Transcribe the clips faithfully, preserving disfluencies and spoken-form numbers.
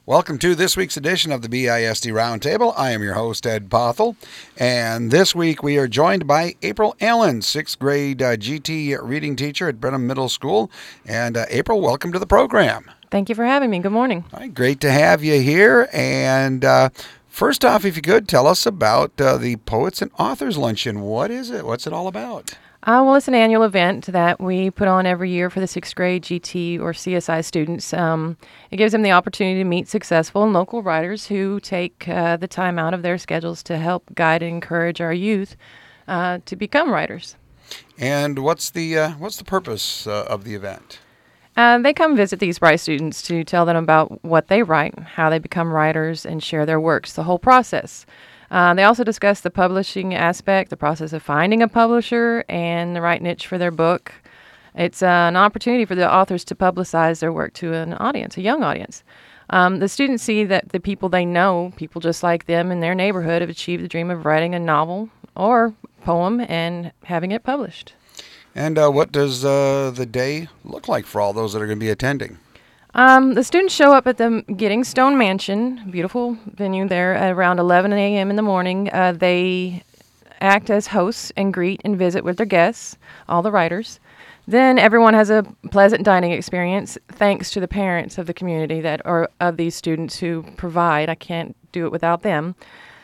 Welcome to this week's edition of the B I S D Roundtable. I am your host, Ed Pothel, and this week we are joined by April Allen, sixth grade uh, G T reading teacher at Brenham Middle School. And uh, April, welcome to the program. Thank you for having me. Good morning. All right, great to have you here. And uh, first off, if you could, tell us about uh, the Poets and Authors Luncheon. What is it? What's it all about? Uh, well, it's an annual event that we put on every year for the sixth grade G T or C S I students. Um, it gives them the opportunity to meet successful and local writers who take uh, the time out of their schedules to help guide and encourage our youth uh, to become writers. And what's the uh, what's the purpose uh, of the event? Uh, they come visit these Bryce students to tell them about what they write, how they become writers, and share their works, the whole process. Uh, they also discuss the publishing aspect, the process of finding a publisher, and the right niche for their book. It's uh, an opportunity for the authors to publicize their work to an audience, a young audience. Um, the students see that the people they know, people just like them in their neighborhood, have achieved the dream of writing a novel or poem and having it published. And uh, what does uh, the day look like for all those that are going to be attending? Um, the students show up at the Getting Stone Mansion, beautiful venue there, at around eleven a.m. in the morning. Uh, they act as hosts and greet and visit with their guests, all the writers. Then everyone has a pleasant dining experience, thanks to the parents of the community that are of these students who provide. I can't do it without them.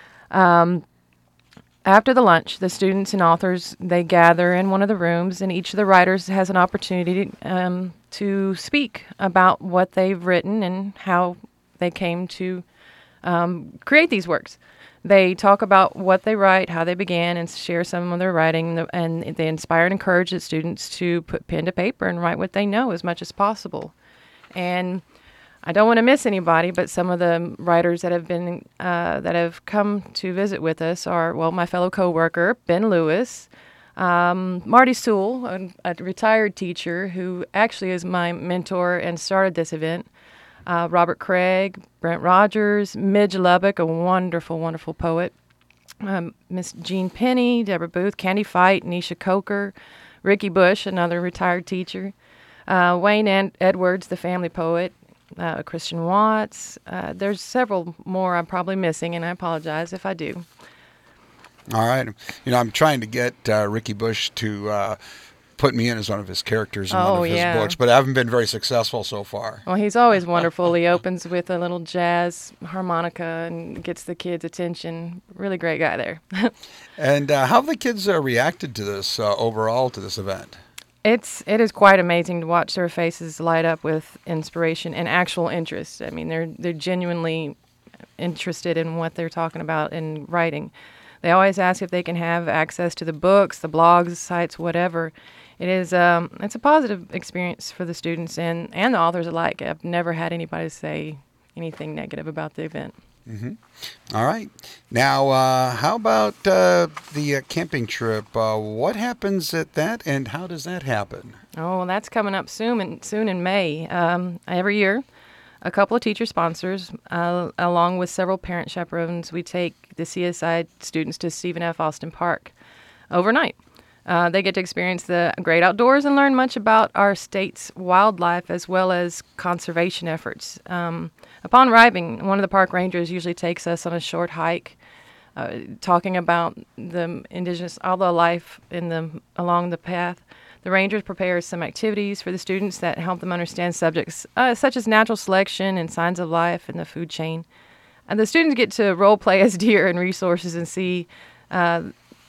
Um, After the lunch, the students and authors, they gather in one of the rooms, and each of the writers has an opportunity um, to speak about what they've written and how they came to um, create these works. They talk about what they write, how they began, and share some of their writing, and they inspire and encourage the students to put pen to paper and write what they know as much as possible. And I don't want to miss anybody, but some of the writers that have been uh, that have come to visit with us are, well, my fellow coworker, Ben Lewis, um, Marty Sewell, a, a retired teacher who actually is my mentor and started this event, uh, Robert Craig, Brent Rogers, Midge Lubbock, a wonderful, wonderful poet, um, Miss Jean Penny, Deborah Booth, Candy Fight, Nisha Coker, Ricky Bush, another retired teacher, uh, Wayne Ed- Edwards, the family poet, Uh, Christian Watts. Uh, there's several more I'm probably missing, and I apologize if I do. All right. You know, I'm trying to get uh, Ricky Bush to uh, put me in as one of his characters in Oh, one of his yeah. books, but I haven't been very successful so far. Well, he's always wonderful. He opens with a little jazz harmonica and gets the kids' attention. Really great guy there. And uh, how have the kids uh, reacted to this uh, overall, to this event? It's it is quite amazing to watch their faces light up with inspiration and actual interest. I mean, they're they're genuinely interested in what they're talking about in writing. They always ask if they can have access to the books, the blogs, sites, whatever. It is um it's a positive experience for the students and, and the authors alike. I've never had anybody say anything negative about the event. Mm-hmm. All right. Now, uh, how about uh, the uh, camping trip? Uh, what happens at that, and how does that happen? Oh, well, that's coming up soon, in, soon in May. Um, every year, a couple of teacher sponsors, uh, along with several parent chaperones, we take the C S I students to Stephen F. Austin Park overnight. Uh, they get to experience the great outdoors and learn much about our state's wildlife as well as conservation efforts. Um, upon arriving, one of the park rangers usually takes us on a short hike, uh, talking about the indigenous, all the life in the along the path. The rangers prepare some activities for the students that help them understand subjects uh, such as natural selection and signs of life in the food chain. And the students get to role play as deer and resources and see. Uh,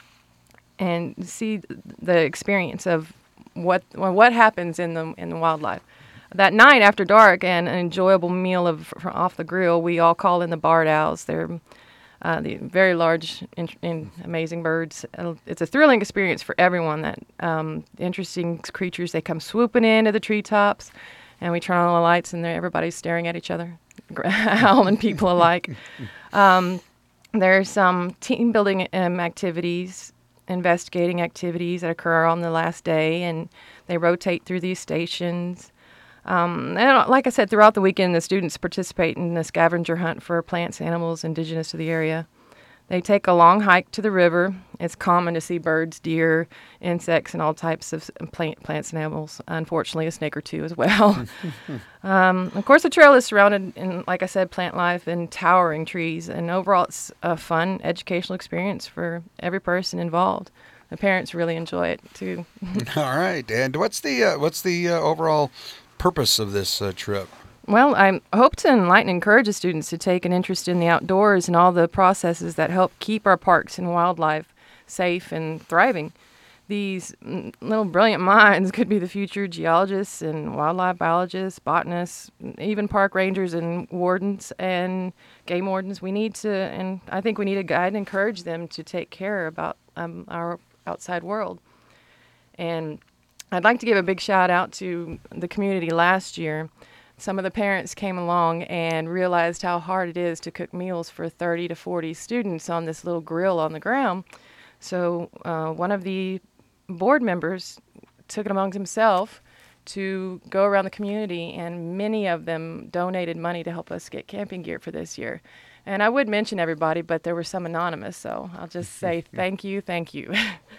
and see the experience of what what happens in the in the wildlife. That night after dark and an enjoyable meal of off the grill, we all call in the barred owls. They're uh, the very large and, and amazing birds. It's a thrilling experience for everyone. That um, interesting creatures, they come swooping into the treetops, and we turn on all the lights, and everybody's staring at each other, owl and people alike. Um, there's some team building um, activities, investigating activities that occur on the last day, and they rotate through these stations. Um, and like I said, throughout the weekend, the students participate in the scavenger hunt for plants and animals indigenous to the area. They take a long hike to the river. It's common to see birds, deer, insects, and all types of plant, plants and animals. Unfortunately, a snake or two as well. um, of course, the trail is surrounded in, like I said, plant life and towering trees. And overall, it's a fun educational experience for every person involved. The parents really enjoy it too. All right. And what's the uh, what's the uh, overall purpose of this uh, trip? Well, I hope to enlighten and encourage the students to take an interest in the outdoors and all the processes that help keep our parks and wildlife safe and thriving. These mm, little brilliant minds could be the future geologists and wildlife biologists, botanists, even park rangers and wardens and game wardens. We need to, and I think we need to guide and encourage them to take care about um, our outside world. And I'd like to give a big shout out to the community last year. Some of the parents came along and realized how hard it is to cook meals for thirty to forty students on this little grill on the ground. So uh, one of the board members took it amongst himself to go around the community, and many of them donated money to help us get camping gear for this year. And I would mention everybody, but there were some anonymous, so I'll just say thank you, thank you.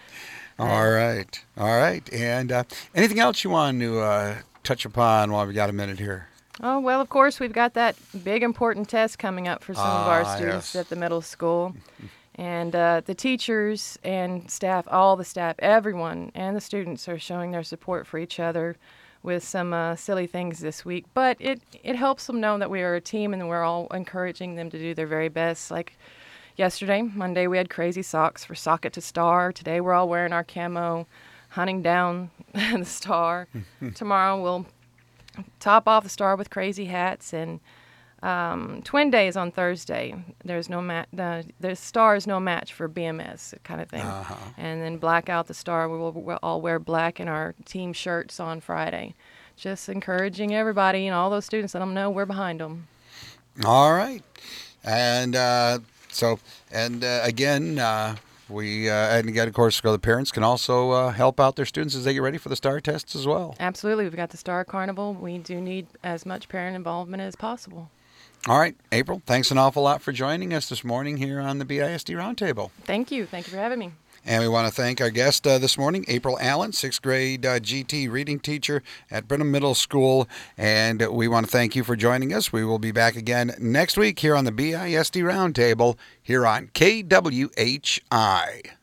All right. All right. And uh, anything else you want to uh, touch upon while we got a minute here? Oh, well, of course, we've got that big important test coming up for some ah, of our students yes. at the middle school. And uh, the teachers and staff, all the staff, everyone, and the students are showing their support for each other with some uh, silly things this week. But it, it helps them know that we are a team and we're all encouraging them to do their very best. Like yesterday, Monday, we had crazy socks for Sock It to Star. Today, we're all wearing our camo, hunting down the star. Tomorrow, we'll top off the star with crazy hats. And um, Twin Days on Thursday. There's no ma- the, the star is no match for B M S kind of thing. Uh-huh. And then Black Out the Star. We will we'll all wear black in our team shirts on Friday. Just encouraging everybody and all those students, let them know we're behind them. All right. And uh, so, and uh, again, uh, we, uh, and again, of course, the parents can also uh, help out their students as they get ready for the STAR tests as well. Absolutely. We've got the Star Carnival. We do need as much parent involvement as possible. All right, April, thanks an awful lot for joining us this morning here on the B I S D Roundtable. Thank you. Thank you for having me. And we want to thank our guest uh, this morning, April Allen, sixth grade uh, G T reading teacher at Brenham Middle School. And we want to thank you for joining us. We will be back again next week here on the B I S D Roundtable here on K W H I.